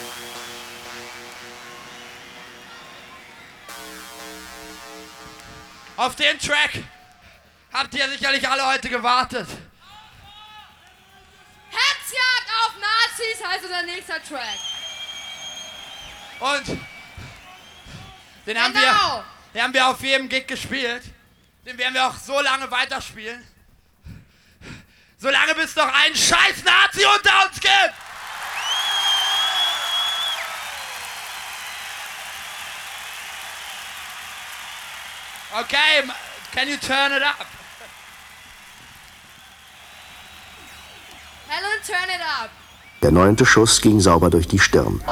Auf den Track habt ihr sicherlich alle heute gewartet. Hetzjagd auf Nazis heißt unser nächster Track. Und den haben wir auf jedem Gig gespielt. Den werden wir auch so lange weiterspielen. Solange bis noch einen scheiß Nazi unter uns gibt. Okay, can you turn it up? Helen, turn it up. Der 9. Schuss ging sauber durch die Stirn.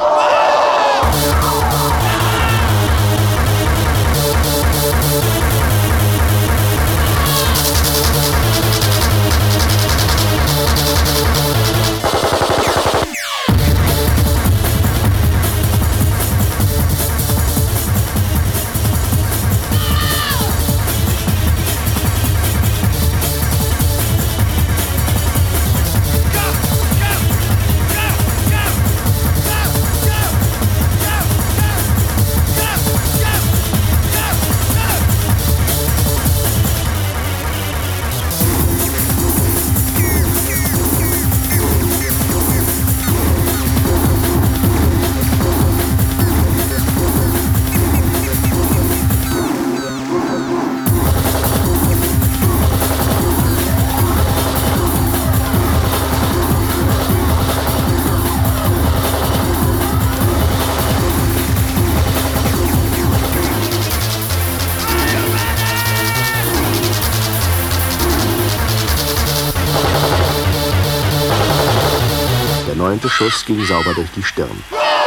Der 9. Schuss ging sauber durch die Stirn.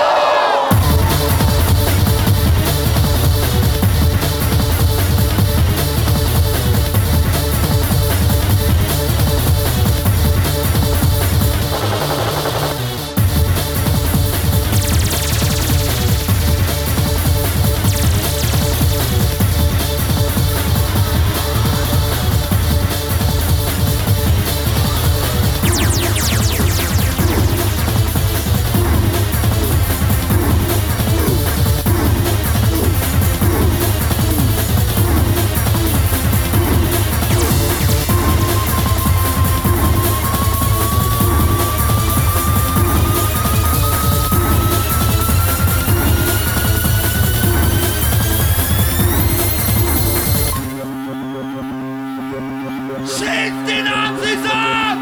Schießt die Nazis ab!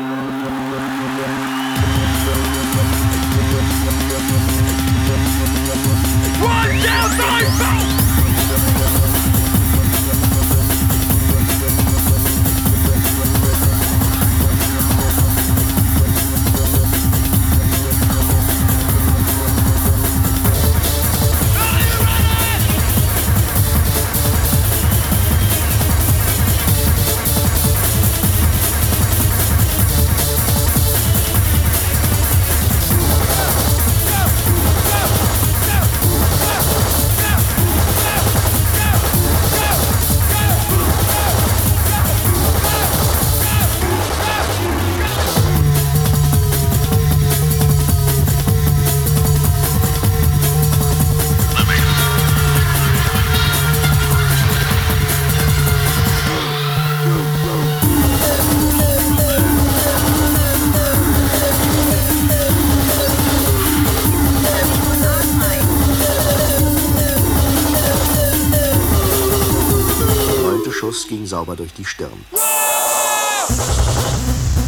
One down, nine, Der 9. Schuss ging sauber durch die Stirn.